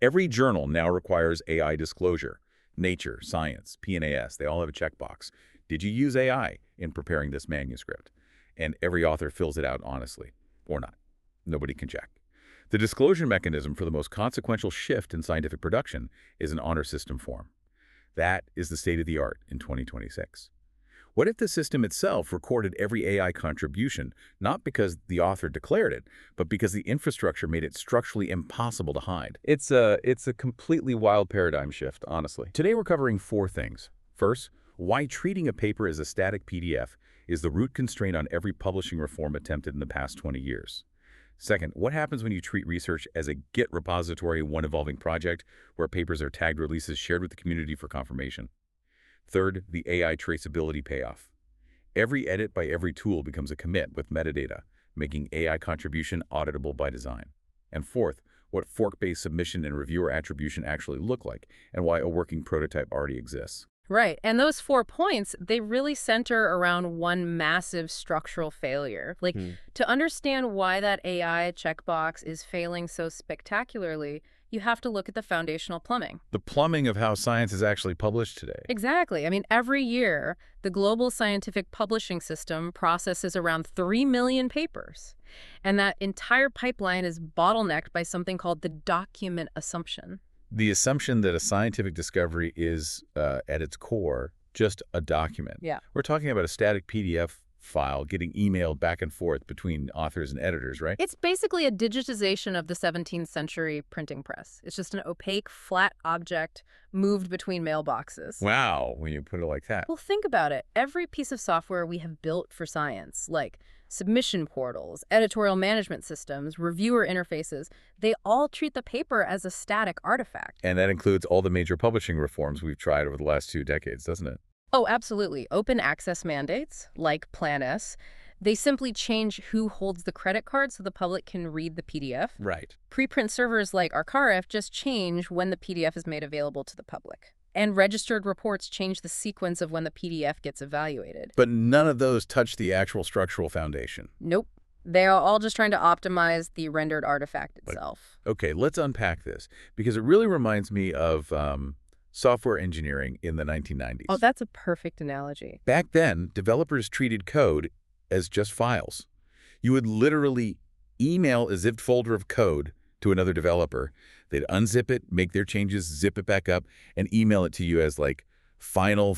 Every journal now requires AI disclosure. Nature, Science, PNAS, they all have a checkbox. Did you use AI in preparing this manuscript? And every author fills it out honestly. Or not. Nobody can check. The disclosure mechanism for the most consequential shift in scientific production is an honor system form. That is the state of the art in 2026. What if the system itself recorded every AI contribution, not because the author declared it, but because the infrastructure made it structurally impossible to hide? It's a completely wild paradigm shift, honestly. Today we're covering 4 things. First, why treating a paper as a static PDF is the root constraint on every publishing reform attempted in the past 20 years. Second, what happens when you treat research as a Git repository, one evolving project, where papers are tagged releases shared with the community for confirmation? Third, the AI traceability payoff. Every edit by every tool becomes a commit with metadata, making AI contribution auditable by design. And fourth, what fork-based submission and reviewer attribution actually look like, and why a working prototype already exists. Right. And those 4 points, they really center around one massive structural failure. To understand why that AI checkbox is failing so spectacularly, you have to look at the foundational plumbing. The plumbing of how science is actually published today. Exactly. I mean, every year, the global scientific publishing system processes around 3 million papers. And that entire pipeline is bottlenecked by something called the document assumption. The assumption that a scientific discovery is, at its core, just a document. Yeah. We're talking about a static PDF file getting emailed back and forth between authors and editors, right? It's basically a digitization of the 17th century printing press. It's just an opaque, flat object moved between mailboxes. Wow, when you put it like that. Well, think about it. Every piece of software we have built for science, like submission portals, editorial management systems, reviewer interfaces, they all treat the paper as a static artifact. And that includes all the major publishing reforms we've tried over the last 2 decades, doesn't it? Oh, absolutely. Open access mandates, like Plan S, they simply change who holds the credit card so the public can read the PDF. Right. Preprint servers like Arcarif just change when the PDF is made available to the public. And registered reports change the sequence of when the PDF gets evaluated. But none of those touch the actual structural foundation. Nope. They are all just trying to optimize the rendered artifact itself. Okay, let's unpack this, because it really reminds me of software engineering in the 1990s. Oh, that's a perfect analogy. Back then, developers treated code as just files. You would literally email a zipped folder of code to another developer. They'd unzip it, make their changes, zip it back up, and email it to you as like final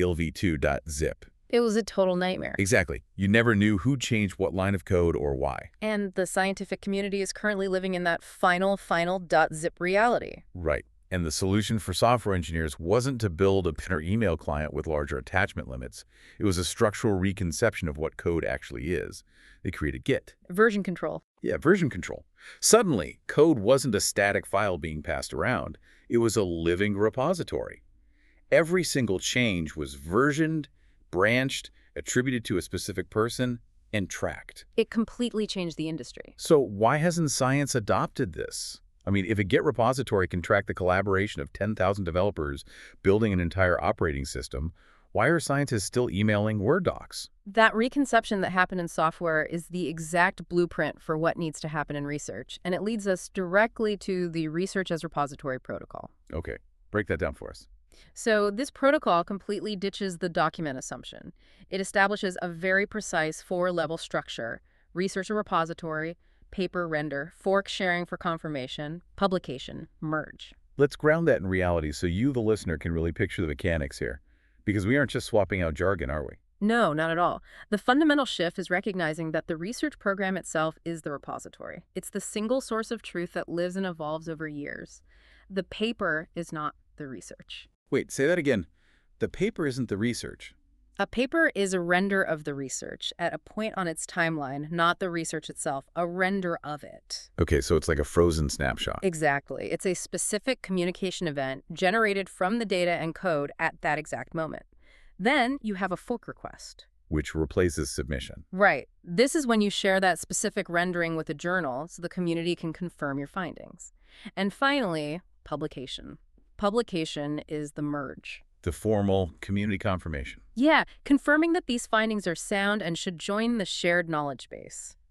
elv2.zip. It was a total nightmare. Exactly. You never knew who changed what line of code or why. And the scientific community is currently living in that final.zip reality. Right. And the solution for software engineers wasn't to build a printer email client with larger attachment limits. It was a structural reconception of what code actually is. They created Git. Version control. Yeah, version control. Suddenly, code wasn't a static file being passed around. It was a living repository. Every single change was versioned, branched, attributed to a specific person, and tracked. It completely changed the industry. So why hasn't science adopted this? I mean, if a Git repository can track the collaboration of 10,000 developers building an entire operating system, why are scientists still emailing Word docs? That reconception that happened in software is the exact blueprint for what needs to happen in research, and it leads us directly to the Research as Repository protocol. Okay, break that down for us. So this protocol completely ditches the document assumption. It establishes a very precise 4-level structure: research a repository, paper render, fork sharing for confirmation, publication, merge. Let's ground that in reality so you, the listener, can really picture the mechanics here. Because we aren't just swapping out jargon, are we? No, not at all. The fundamental shift is recognizing that the research program itself is the repository. It's the single source of truth that lives and evolves over years. The paper is not the research. Wait, say that again. The paper isn't the research. A paper is a render of the research at a point on its timeline, not the research itself, a render of it. Okay, so it's like a frozen snapshot. Exactly. It's a specific communication event generated from the data and code at that exact moment. Then you have a fork request. Which replaces submission. Right. This is when you share that specific rendering with a journal so the community can confirm your findings. And finally, publication. Publication is the merge. The formal community confirmation. Yeah, confirming that these findings are sound and should join the shared knowledge base.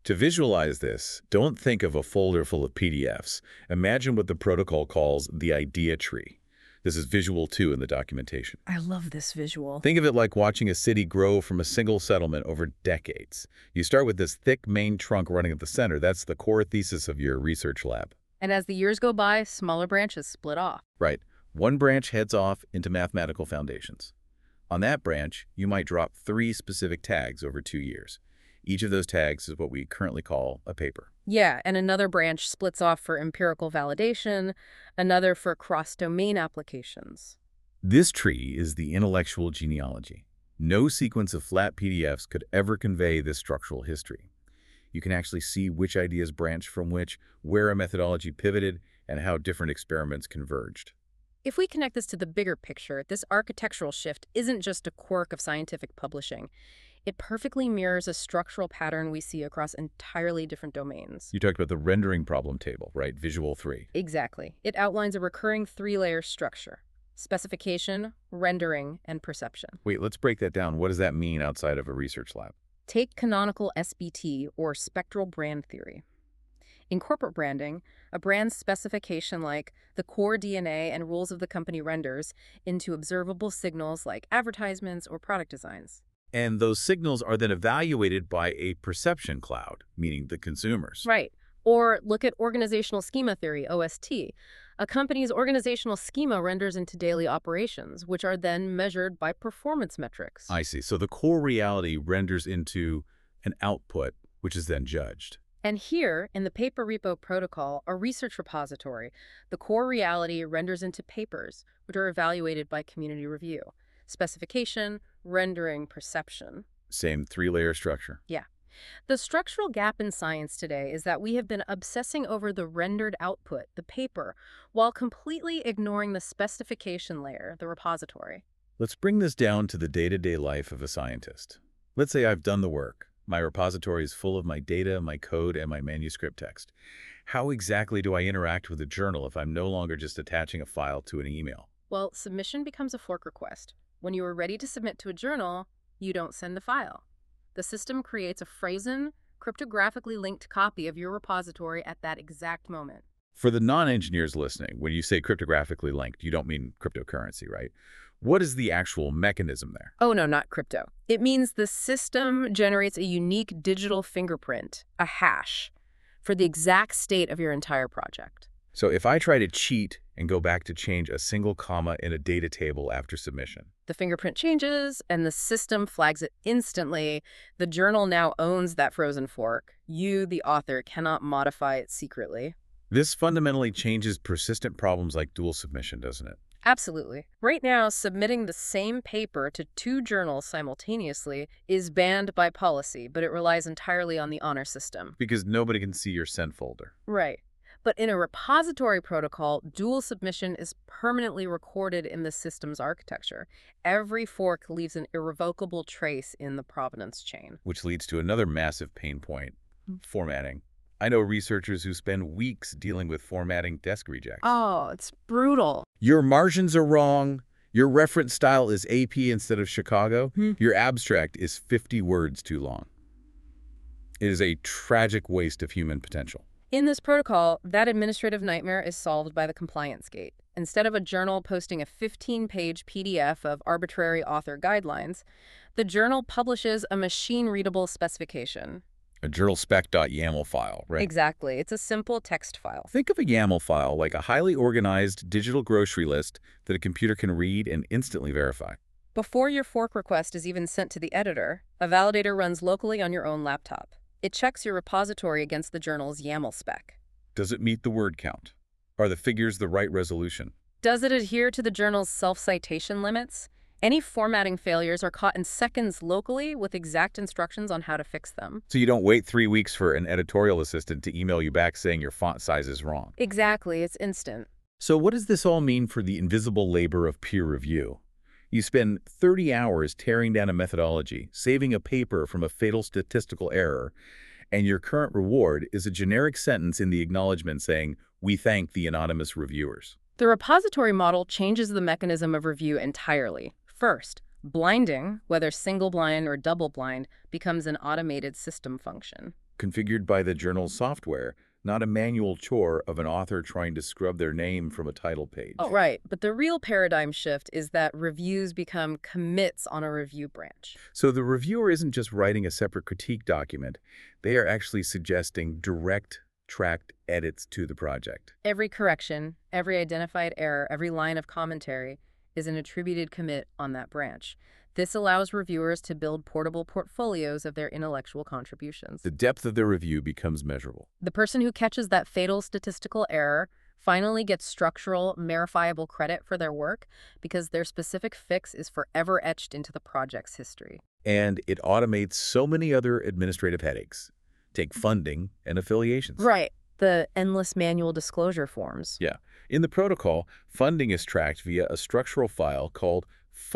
To visualize this, don't think of a folder full of PDFs. Imagine what the protocol calls the idea tree. This is visual 2 in the documentation. I love this visual. Think of it like watching a city grow from a single settlement over decades. You start with this thick main trunk running at the center. That's the core thesis of your research lab. And as the years go by, smaller branches split off. Right. One branch heads off into mathematical foundations. On that branch, you might drop 3 specific tags over 2 years. Each of those tags is what we currently call a paper. Yeah, and another branch splits off for empirical validation, another for cross-domain applications. This tree is the intellectual genealogy. No sequence of flat PDFs could ever convey this structural history. You can actually see which ideas branched from which, where a methodology pivoted, and how different experiments converged. If we connect this to the bigger picture, this architectural shift isn't just a quirk of scientific publishing. It perfectly mirrors a structural pattern we see across entirely different domains. You talked about the rendering problem table, right? Visual 3. Exactly. It outlines a recurring 3-layer structure: specification, rendering, and perception. Wait, let's break that down. What does that mean outside of a research lab? Take canonical SBT, or spectral brand theory. In corporate branding, a brand's specification, like the core DNA and rules of the company, renders into observable signals like advertisements or product designs. And those signals are then evaluated by a perception cloud, meaning the consumers. Right. Or look at organizational schema theory, OST. A company's organizational schema renders into daily operations, which are then measured by performance metrics. I see. So the core reality renders into an output, which is then judged. And here, in the paper repo protocol, a research repository, the core reality renders into papers, which are evaluated by community review. Specification, rendering, perception. Same 3-layer structure. Yeah. The structural gap in science today is that we have been obsessing over the rendered output, the paper, while completely ignoring the specification layer, the repository. Let's bring this down to the day-to-day life of a scientist. Let's say I've done the work. My repository is full of my data, my code, and my manuscript text. How exactly do I interact with a journal if I'm no longer just attaching a file to an email? Well, submission becomes a fork request. When you are ready to submit to a journal, you don't send the file. The system creates a frozen, cryptographically linked copy of your repository at that exact moment. For the non-engineers listening, when you say cryptographically linked, you don't mean cryptocurrency, right? What is the actual mechanism there? Oh, no, not crypto. It means the system generates a unique digital fingerprint, a hash, for the exact state of your entire project. So if I try to cheat and go back to change a single comma in a data table after submission, the fingerprint changes, and the system flags it instantly. The journal now owns that frozen fork. You, the author, cannot modify it secretly. this fundamentally changes persistent problems like dual submission, doesn't it? Absolutely. Right now, submitting the same paper to 2 journals simultaneously is banned by policy, but it relies entirely on the honor system. Because nobody can see your sent folder. Right. But in a repository protocol, dual submission is permanently recorded in the system's architecture. Every fork leaves an irrevocable trace in the provenance chain. Which leads to another massive pain point, formatting. I know researchers who spend weeks dealing with formatting desk rejects. Oh, it's brutal. Your margins are wrong. Your reference style is AP instead of Chicago. Your abstract is 50 words too long. It is a tragic waste of human potential. In this protocol, that administrative nightmare is solved by the compliance gate. Instead of a journal posting a 15-page PDF of arbitrary author guidelines, the journal publishes a machine-readable specification. A journalspec.yaml file, right? Exactly. It's a simple text file. Think of a YAML file like a highly organized digital grocery list that a computer can read and instantly verify. Before your fork request is even sent to the editor, a validator runs locally on your own laptop. It checks your repository against the journal's YAML spec. Does it meet the word count? Are the figures the right resolution? Does it adhere to the journal's self-citation limits? Any formatting failures are caught in seconds locally with exact instructions on how to fix them. So you don't wait 3 weeks for an editorial assistant to email you back saying your font size is wrong. Exactly, it's instant. So what does this all mean for the invisible labor of peer review? You spend 30 hours tearing down a methodology, saving a paper from a fatal statistical error, and your current reward is a generic sentence in the acknowledgement saying, "We thank the anonymous reviewers." The repository model changes the mechanism of review entirely. First, blinding, whether single-blind or double-blind, becomes an automated system function. configured by the journal's software, not a manual chore of an author trying to scrub their name from a title page. Oh, right. But the real paradigm shift is that reviews become commits on a review branch. So the reviewer isn't just writing a separate critique document, they are actually suggesting direct, tracked edits to the project. Every correction, every identified error, every line of commentary is an attributed commit on that branch. This allows reviewers to build portable portfolios of their intellectual contributions. The depth of their review becomes measurable. The person who catches that fatal statistical error finally gets structural, verifiable credit for their work because their specific fix is forever etched into the project's history. And it automates so many other administrative headaches. Take funding and affiliations. Right. The endless manual disclosure forms. Yeah. In the protocol, funding is tracked via a structural file called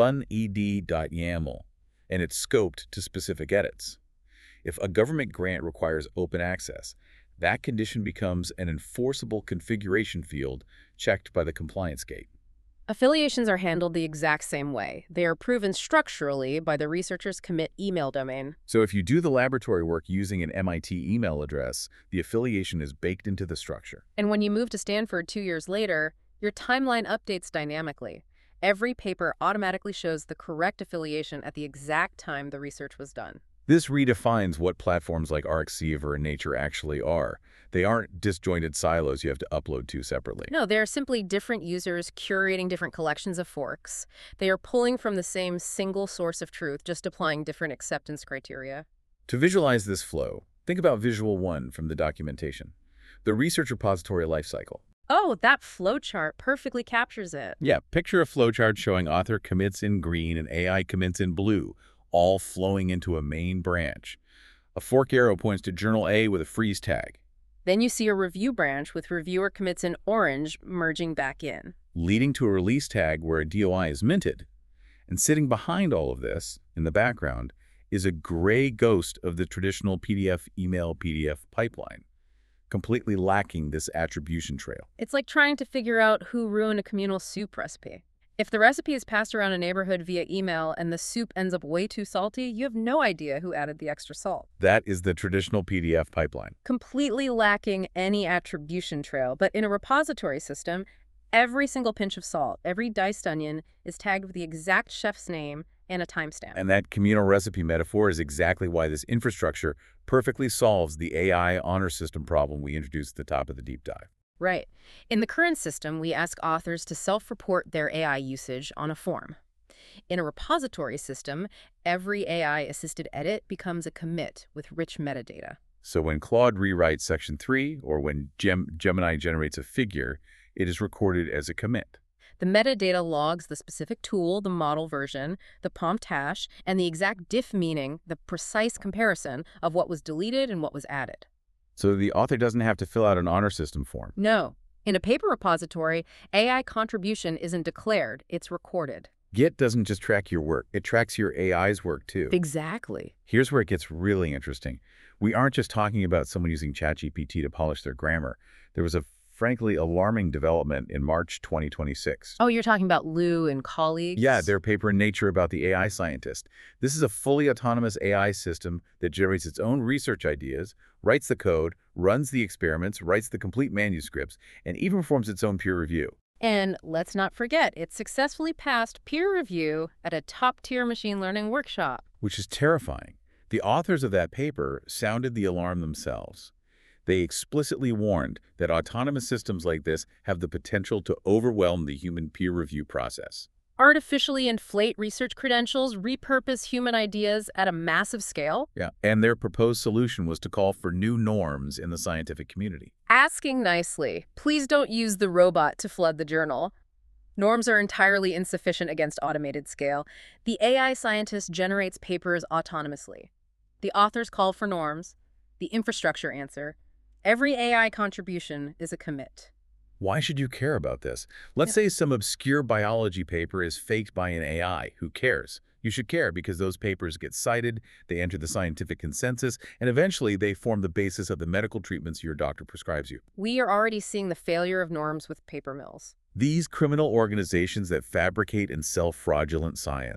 funed.yaml, and it's scoped to specific edits. If a government grant requires open access, that condition becomes an enforceable configuration field checked by the compliance gate. Affiliations are handled the exact same way. They are proven structurally by the researcher's commit email domain. So if you do the laboratory work using an MIT email address, the affiliation is baked into the structure. And when you move to Stanford 2 years later, your timeline updates dynamically. Every paper automatically shows the correct affiliation at the exact time the research was done. This redefines what platforms like Arxiv or Nature actually are. They aren't disjointed silos you have to upload to separately. No, they are simply different users curating different collections of forks. They are pulling from the same single source of truth, just applying different acceptance criteria. To visualize this flow, think about Visual 1 from the documentation, the research repository lifecycle. Oh, that flowchart perfectly captures it. Yeah, picture a flowchart showing author commits in green and AI commits in blue, all flowing into a main branch. A fork arrow points to Journal A with a freeze tag. Then you see a review branch with reviewer commits in orange merging back in. Leading to a release tag where a DOI is minted. And sitting behind all of this, in the background, is a gray ghost of the traditional PDF email PDF pipeline, completely lacking this attribution trail. It's like trying to figure out who ruined a communal soup recipe. If the recipe is passed around a neighborhood via email and the soup ends up way too salty, you have no idea who added the extra salt. That is the traditional PDF pipeline. Completely lacking any attribution trail. But in a repository system, every single pinch of salt, every diced onion is tagged with the exact chef's name and a timestamp. And that communal recipe metaphor is exactly why this infrastructure perfectly solves the AI honor system problem we introduced at the top of the deep dive. Right. In the current system, we ask authors to self-report their AI usage on a form. In a repository system, every AI-assisted edit becomes a commit with rich metadata. So when Claude rewrites Section 3, or when Gemini generates a figure, it is recorded as a commit. The metadata logs the specific tool, the model version, the prompt hash, and the exact diff meaning, the precise comparison of what was deleted and what was added. So the author doesn't have to fill out an honor system form. No. In a paper repository, AI contribution isn't declared, it's recorded. Git doesn't just track your work, it tracks your AI's work too. Exactly. Here's where it gets really interesting. We aren't just talking about someone using ChatGPT to polish their grammar. There was a frankly alarming development in March 2026. Oh, you're talking about Liu and colleagues? Yeah, their paper in Nature about the AI scientist. This is a fully autonomous AI system that generates its own research ideas, writes the code, runs the experiments, writes the complete manuscripts, and even performs its own peer review. And let's not forget, it successfully passed peer review at a top-tier machine learning workshop. Which is terrifying. The authors of that paper sounded the alarm themselves. They explicitly warned that autonomous systems like this have the potential to overwhelm the human peer review process. Artificially inflate research credentials, repurpose human ideas at a massive scale. Yeah, and their proposed solution was to call for new norms in the scientific community. Asking nicely, please don't use the robot to flood the journal. Norms are entirely insufficient against automated scale. The AI scientist generates papers autonomously. The authors call for norms. The infrastructure answer. Every AI contribution is a commit. Why should you care about this? Let's say some obscure biology paper is faked by an AI. Who cares? You should care because those papers get cited, they enter the scientific consensus, and eventually they form the basis of the medical treatments your doctor prescribes you. We are already seeing the failure of norms with paper mills. These criminal organizations that fabricate and sell fraudulent science.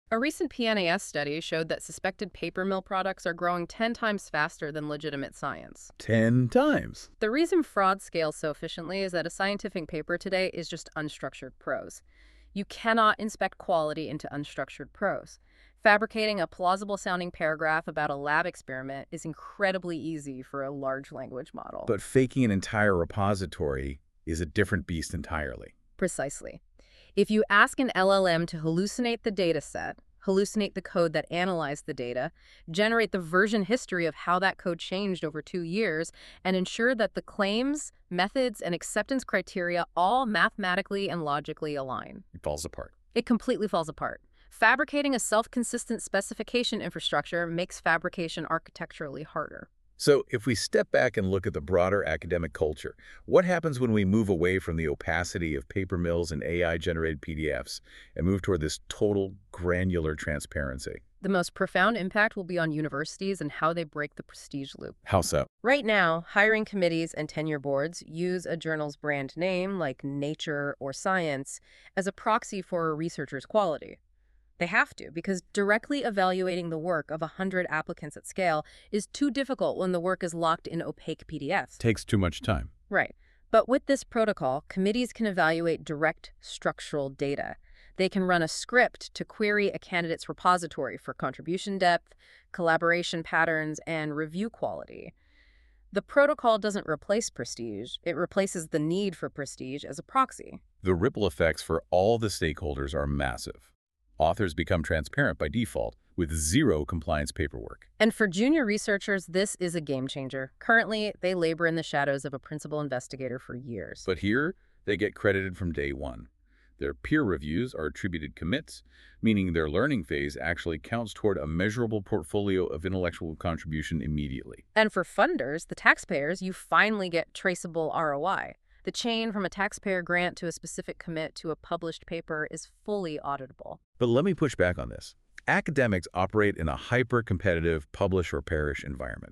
A recent PNAS study showed that suspected paper mill products are growing 10 times faster than legitimate science. 10 times. The reason fraud scales so efficiently is that a scientific paper today is just unstructured prose. You cannot inspect quality into unstructured prose. Fabricating a plausible-sounding paragraph about a lab experiment is incredibly easy for a large language model. But faking an entire repository is a different beast entirely. Precisely. If you ask an LLM to hallucinate the data set, hallucinate the code that analyzed the data, generate the version history of how that code changed over 2 years, and ensure that the claims, methods, and acceptance criteria all mathematically and logically align, It falls apart. it completely falls apart. Fabricating a self-consistent specification infrastructure makes fabrication architecturally harder. So if we step back and look at the broader academic culture, what happens when we move away from the opacity of paper mills and AI-generated PDFs and move toward this total granular transparency? The most profound impact will be on universities and how they break the prestige loop. How so? Right now, hiring committees and tenure boards use a journal's brand name, like Nature or Science, as a proxy for a researcher's quality. They have to, because directly evaluating the work of 100 applicants at scale is too difficult when the work is locked in opaque PDFs. Takes too much time. Right. But with this protocol, committees can evaluate direct structural data. They can run a script to query a candidate's repository for contribution depth, collaboration patterns, and review quality. The protocol doesn't replace prestige. It replaces the need for prestige as a proxy. The ripple effects for all the stakeholders are massive. Authors become transparent by default, with zero compliance paperwork. And for junior researchers, this is a game changer. Currently, they labor in the shadows of a principal investigator for years. But here, they get credited from day one. Their peer reviews are attributed commits, meaning their learning phase actually counts toward a measurable portfolio of intellectual contribution immediately. And for funders, the taxpayers, you finally get traceable ROI. The chain from a taxpayer grant to a specific commit to a published paper is fully auditable. But let me push back on this. Academics operate in a hyper-competitive publish or perish environment.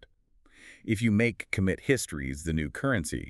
If you make commit histories the new currency,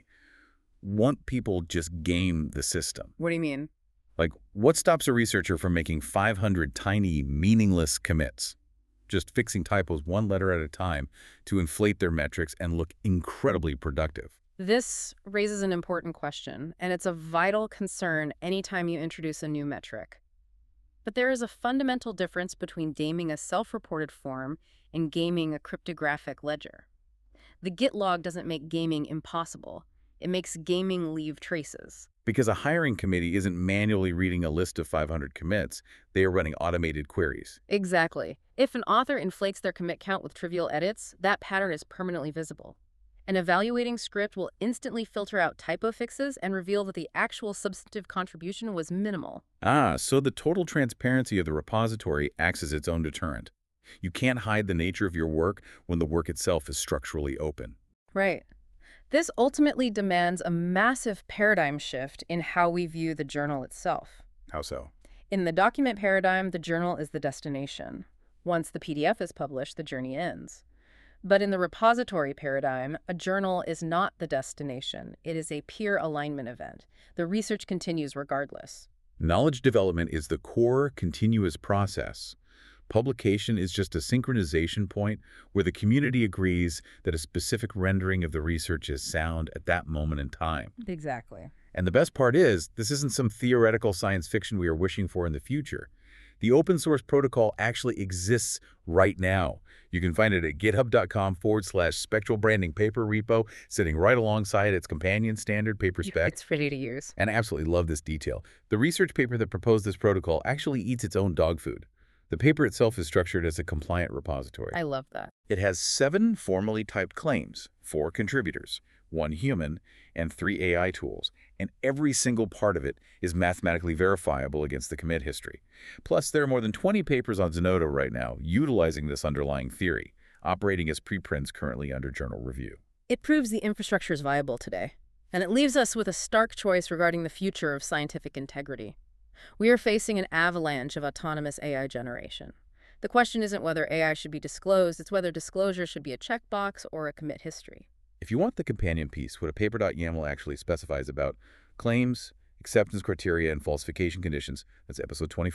won't people just game the system? What do you mean? Like, what stops a researcher from making 500 tiny, meaningless commits? Just fixing typos one letter at a time to inflate their metrics and look incredibly productive. This raises an important question, and it's a vital concern anytime you introduce a new metric. But there is a fundamental difference between gaming a self-reported form and gaming a cryptographic ledger. The Git log doesn't make gaming impossible. It makes gaming leave traces. Because a hiring committee isn't manually reading a list of 500 commits, they are running automated queries. Exactly. If an author inflates their commit count with trivial edits, that pattern is permanently visible. An evaluating script will instantly filter out typo fixes and reveal that the actual substantive contribution was minimal. So the total transparency of the repository acts as its own deterrent. You can't hide the nature of your work when the work itself is structurally open. Right. This ultimately demands a massive paradigm shift in how we view the journal itself. How so? In the document paradigm, the journal is the destination. Once the PDF is published, the journey ends. But in the repository paradigm, a journal is not the destination. It is a peer alignment event. The research continues regardless. Knowledge development is the core, continuous process. Publication is just a synchronization point where the community agrees that a specific rendering of the research is sound at that moment in time. Exactly. And the best part is, this isn't some theoretical science fiction we are wishing for in the future. The open source protocol actually exists right now. You can find it at github.com/spectral branding paper repo, sitting right alongside its companion standard PaperSpec. It's ready to use. And I absolutely love this detail. The research paper that proposed this protocol actually eats its own dog food. The paper itself is structured as a compliant repository. I love that. It has 7 formally typed claims, 4 contributors, 1 human, and 3 AI tools, and every single part of it is mathematically verifiable against the commit history. Plus, there are more than 20 papers on Zenodo right now utilizing this underlying theory, operating as preprints currently under journal review. It proves the infrastructure is viable today, and it leaves us with a stark choice regarding the future of scientific integrity. We are facing an avalanche of autonomous AI generation. The question isn't whether AI should be disclosed, it's whether disclosure should be a checkbox or a commit history. If you want the companion piece, what a paper.yaml actually specifies about claims, acceptance criteria, and falsification conditions, that's episode 24.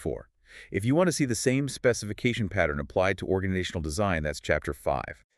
If you want to see the same specification pattern applied to organizational design, that's Chapter 5.